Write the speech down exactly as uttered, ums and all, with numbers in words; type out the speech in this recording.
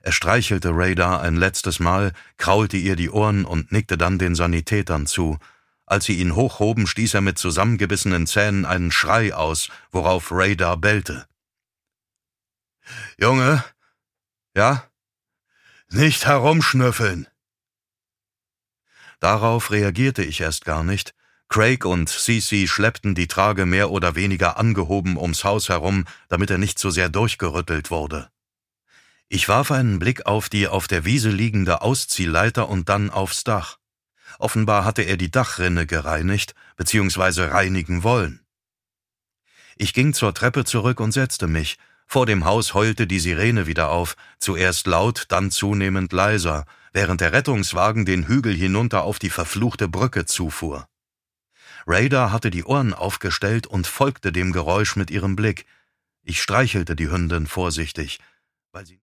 Er streichelte Radar ein letztes Mal, kraulte ihr die Ohren und nickte dann den Sanitätern zu. Als sie ihn hochhoben, stieß er mit zusammengebissenen Zähnen einen Schrei aus, worauf Radar bellte. »Junge? Ja? Nicht herumschnüffeln!« Darauf reagierte ich erst gar nicht. Craig und Cece schleppten die Trage mehr oder weniger angehoben ums Haus herum, damit er nicht so sehr durchgerüttelt wurde. Ich warf einen Blick auf die auf der Wiese liegende Ausziehleiter und dann aufs Dach. Offenbar hatte er die Dachrinne gereinigt bzw. reinigen wollen. Ich ging zur Treppe zurück und setzte mich. Vor dem Haus heulte die Sirene wieder auf, zuerst laut, dann zunehmend leiser, während der Rettungswagen den Hügel hinunter auf die verfluchte Brücke zufuhr. Radar hatte die Ohren aufgestellt und folgte dem Geräusch mit ihrem Blick. Ich streichelte die Hündin vorsichtig, weil sie